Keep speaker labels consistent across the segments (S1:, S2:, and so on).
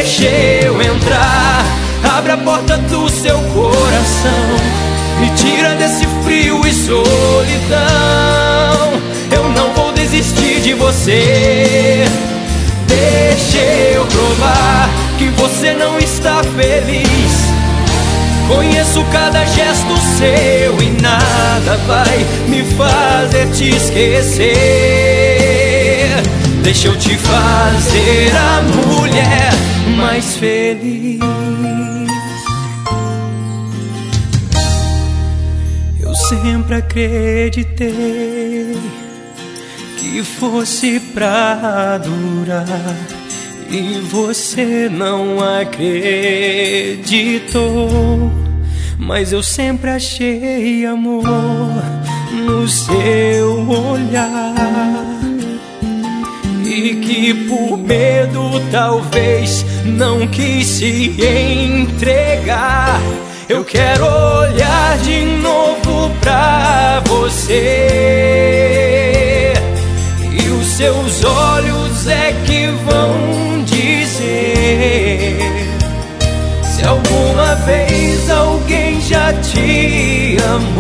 S1: Deixa eu entrar, abre a porta do seu coração, me tira desse frio e solidão. Eu não vou desistir de você. Deixa eu provar que você não está feliz. Conheço cada gesto seu e nada vai me fazer te esquecer. Deixa eu te fazer a mulher mais feliz. Eu sempre acreditei que fosse pra durar, e você não acreditou. Mas eu sempre achei amor no seu olhar, e que por medo talvez não quis se entregar. Eu quero olhar de novo pra você, e os seus olhos é que vão dizer se alguma vez alguém já te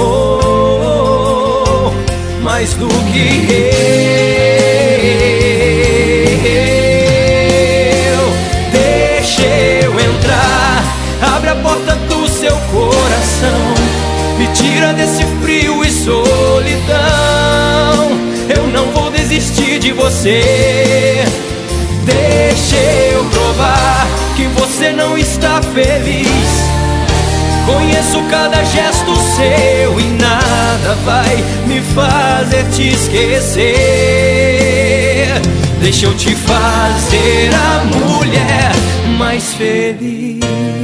S1: amou mais do que eu. Deixa eu entrar, abre a porta do seu coração, me tira desse frio e solidão. Eu não vou desistir de você. Deixa eu provar que você não está feliz. Conheço cada gesto seu e nada vai me fazer te esquecer. Deixa eu te fazer a mulher mais feliz.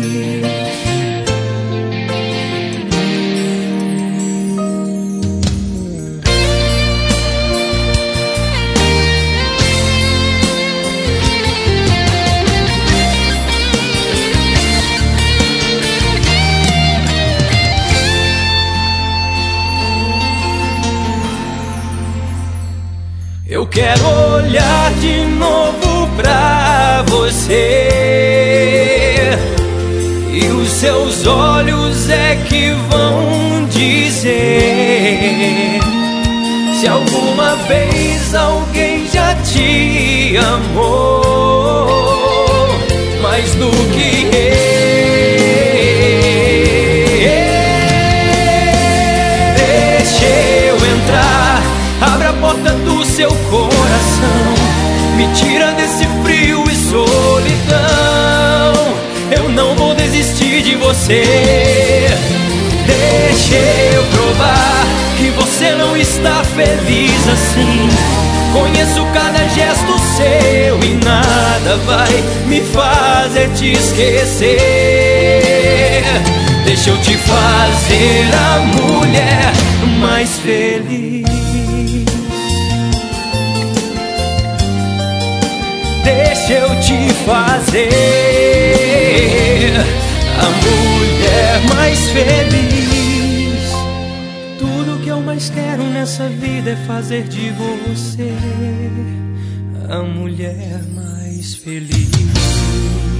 S1: Eu quero olhar de novo pra você, e os seus olhos é que vão dizer se alguma vez alguém já te amou mais do que eu. Deixa eu entrar, abre a porta do seu coração, me tira desse frio e solidão. Eu não vou desistir de você. Deixa eu provar que você não está feliz assim. Conheço cada gesto seu e nada vai me fazer te esquecer. Deixa eu te fazer a mulher mais feliz. Deixa eu te fazer a mulher mais feliz. Tudo que eu mais quero nessa vida é fazer de você a mulher mais feliz.